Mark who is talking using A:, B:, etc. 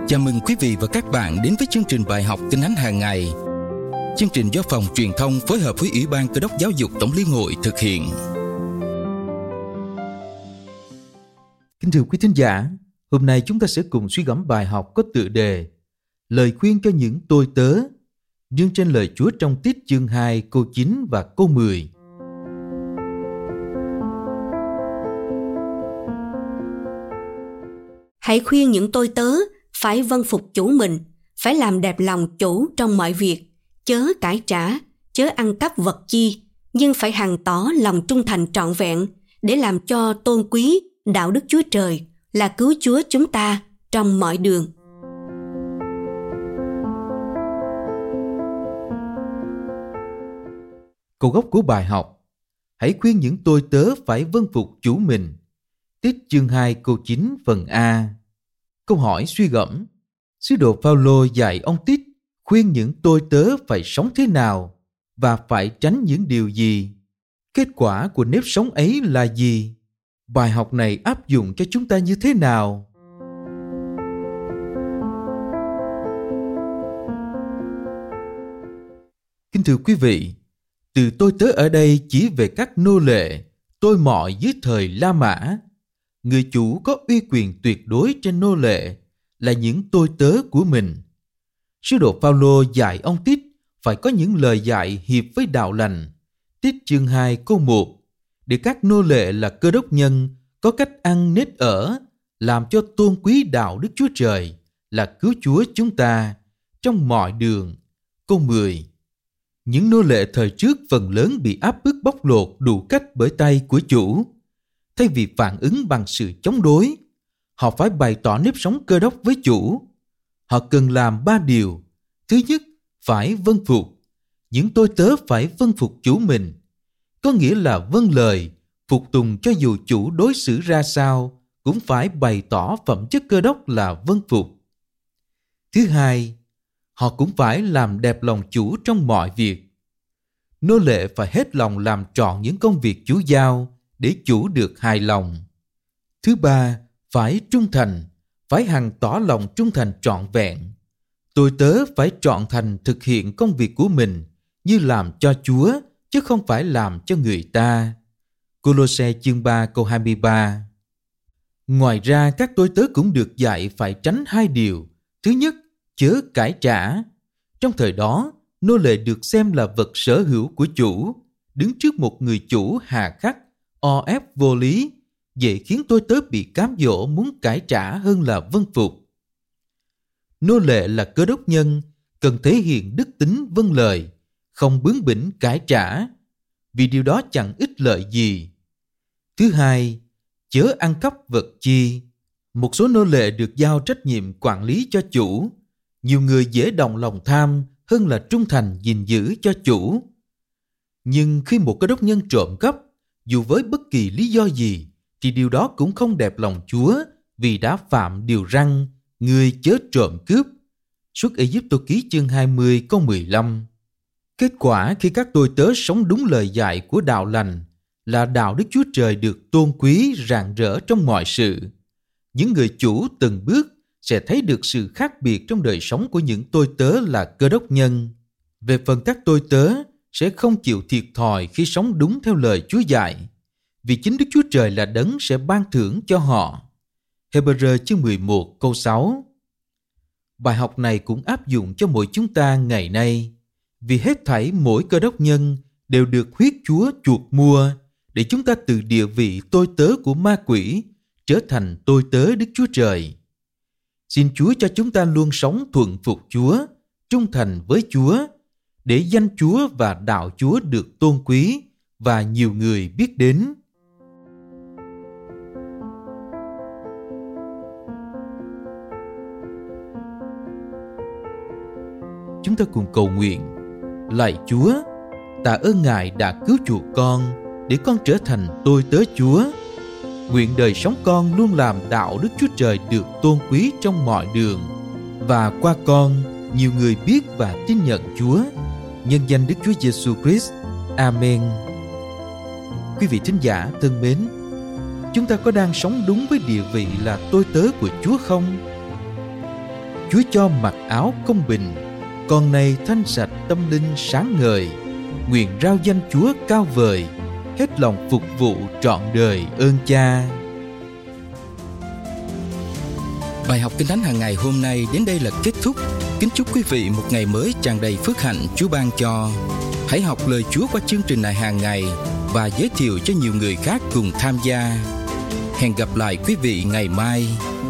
A: Chào mừng quý vị và các bạn đến với chương trình bài học Kinh Thánh hàng ngày. Chương trình do Phòng Truyền thông phối hợp với Ủy ban Cơ đốc Giáo dục Tổng liên hội thực hiện.
B: Kính thưa quý thính giả, hôm nay chúng ta sẽ cùng suy gẫm bài học có tựa đề Lời khuyên cho những tôi tớ, nương trên lời Chúa trong Tít chương 2 câu 9 và câu 10.
C: Hãy khuyên những tôi tớ phải vâng phục chủ mình, phải làm đẹp lòng chủ trong mọi việc, chớ cãi trả, chớ ăn cắp vật chi, nhưng phải hằng tỏ lòng trung thành trọn vẹn để làm cho tôn quý đạo đức Chúa Trời là cứu Chúa chúng ta trong mọi đường.
B: Câu gốc của bài học: Hãy khuyên những tôi tớ phải vâng phục chủ mình. Tít chương 2 câu 9 phần A. Câu hỏi suy gẫm: Sứ đồ Phao-lô dạy ông Tít khuyên những tôi tớ phải sống thế nào và phải tránh những điều gì? Kết quả của nếp sống ấy là gì? Bài học này áp dụng cho chúng ta như thế nào? Kính thưa quý vị, từ tôi tớ ở đây chỉ về các nô lệ, tôi mọi dưới thời La Mã. Người chủ có uy quyền tuyệt đối trên nô lệ là những tôi tớ của mình. Sứ đồ Phao-lô dạy ông Tít phải có những lời dạy hiệp với đạo lành. Tít chương 2 câu 1, để các nô lệ là cơ đốc nhân có cách ăn nết ở, làm cho tôn quý đạo đức Chúa Trời là cứu Chúa chúng ta trong mọi đường. Câu 10, những nô lệ thời trước phần lớn bị áp bức bóc lột đủ cách bởi tay của chủ. Thay vì phản ứng bằng sự chống đối, họ phải bày tỏ nếp sống cơ đốc với chủ. Họ cần làm 3 điều. Thứ nhất, phải vâng phục. Những tôi tớ phải vâng phục chủ mình. Có nghĩa là vâng lời, phục tùng cho dù chủ đối xử ra sao, cũng phải bày tỏ phẩm chất cơ đốc là vâng phục. Thứ hai, họ cũng phải làm đẹp lòng chủ trong mọi việc. Nô lệ phải hết lòng làm trọn những công việc chủ giao để chủ được hài lòng. Thứ ba, phải trung thành, phải hằng tỏ lòng trung thành trọn vẹn. Tôi tớ phải trọn thành thực hiện công việc của mình như làm cho Chúa, chứ không phải làm cho người ta. Cô-lô-se chương 3 câu 23. Ngoài ra, các tôi tớ cũng được dạy phải tránh 2 điều. Thứ nhất, chớ cãi trả. Trong thời đó, nô lệ được xem là vật sở hữu của chủ. Đứng trước một người chủ hà khắc, o ép vô lý, dễ khiến tôi tớ bị cám dỗ muốn cãi trả hơn là vâng phục. Nô lệ là cơ đốc nhân, cần thể hiện đức tính vâng lời, không bướng bỉnh cãi trả, vì điều đó chẳng ích lợi gì. Thứ hai, chớ ăn cắp vật chi. Một số nô lệ được giao trách nhiệm quản lý cho chủ. Nhiều người dễ động lòng tham hơn là trung thành gìn giữ cho chủ. Nhưng khi một cơ đốc nhân trộm cắp, dù với bất kỳ lý do gì, thì điều đó cũng không đẹp lòng Chúa, vì đã phạm điều răn người chớ trộm cướp. Xuất Ê-díp-tô ký chương 20 câu 15. Kết quả khi các tôi tớ sống đúng lời dạy của đạo lành là đạo đức Chúa Trời được tôn quý rạng rỡ trong mọi sự. Những người chủ từng bước sẽ thấy được sự khác biệt trong đời sống của những tôi tớ là cơ đốc nhân. Về phần các tôi tớ sẽ không chịu thiệt thòi khi sống đúng theo lời Chúa dạy, vì chính Đức Chúa Trời là đấng sẽ ban thưởng cho họ. Hê-bơ-rơ chương 11 câu 6. Bài học này cũng áp dụng cho mỗi chúng ta ngày nay, vì hết thảy mỗi cơ đốc nhân đều được huyết Chúa chuộc mua để chúng ta từ địa vị tôi tớ của ma quỷ trở thành tôi tớ Đức Chúa Trời. Xin Chúa cho chúng ta luôn sống thuận phục Chúa, trung thành với Chúa, để danh Chúa và đạo Chúa được tôn quý và nhiều người biết đến. Chúng ta cùng cầu nguyện. Lạy Chúa, tạ ơn Ngài đã cứu chuộc con để con trở thành tôi tớ Chúa. Nguyện đời sống con luôn làm đạo đức Chúa Trời được tôn quý trong mọi đường, và qua con nhiều người biết và tin nhận Chúa. Nhân danh Đức Chúa Giêsu Christ. Amen. Quý vị thính giả thân mến, chúng ta có đang sống đúng với địa vị là tôi tớ của Chúa không? Chúa cho mặc áo công bình, con này thanh sạch tâm linh sáng ngời. Nguyện rao danh Chúa cao vời, hết lòng phục vụ trọn đời ơn Cha.
A: Bài học Kinh Thánh hàng ngày hôm nay đến đây là kết thúc. Kính chúc quý vị một ngày mới tràn đầy phước hạnh Chúa ban cho. Hãy học lời Chúa qua chương trình này hàng ngày và giới thiệu cho nhiều người khác cùng tham gia. Hẹn gặp lại quý vị ngày mai.